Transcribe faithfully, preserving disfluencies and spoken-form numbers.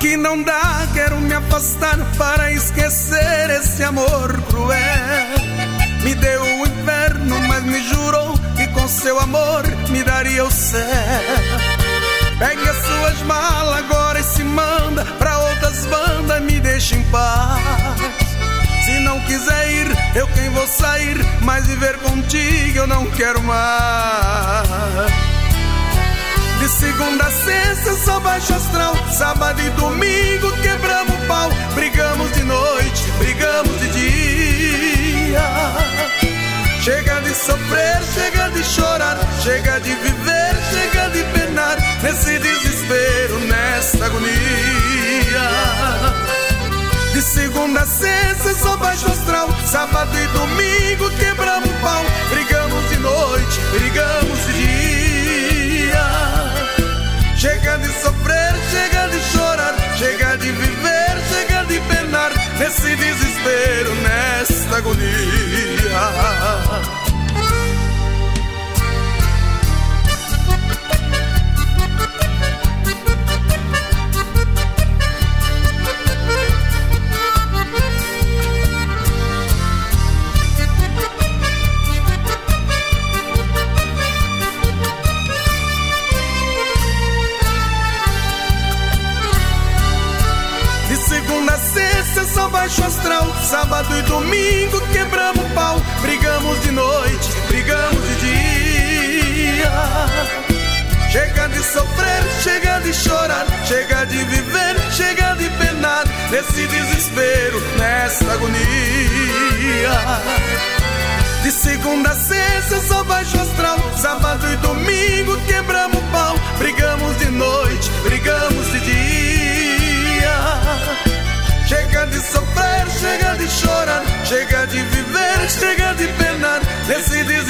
que não dá, quero me afastar para esquecer esse amor cruel. Me deu o inferno, mas me jurou que com seu amor me daria o céu. Pegue as suas malas agora e se manda pra outras bandas, me deixa em paz. Se não quiser ir, eu quem vou sair, mas viver contigo eu não quero mais. De segunda a sexta só baixo astral, sábado e domingo quebramos o pau. Brigamos de noite, brigamos de dia. Chega de sofrer, chega de chorar, chega de viver, chega de penar, nesse desespero, nessa agonia. De segunda a sexta só baixo astral, sábado e domingo quebramos o pau. Brigamos de noite, brigamos de dia. Chega de sofrer, chega de chorar, chega de viver, chega de penar, nesse desespero, nesta agonia. Só baixo astral, sábado e domingo quebramos o pau. Brigamos de noite, brigamos de dia. Chega de sofrer, chega de chorar, chega de viver, chega de penar, nesse desespero, nessa agonia. De segunda a sexta só baixo astral, sábado e domingo quebramos o pau. Brigamos de noite, brigamos de dia. Chega de sofrer, chega de chorar, chega de viver, chega de penar, nesse desespero.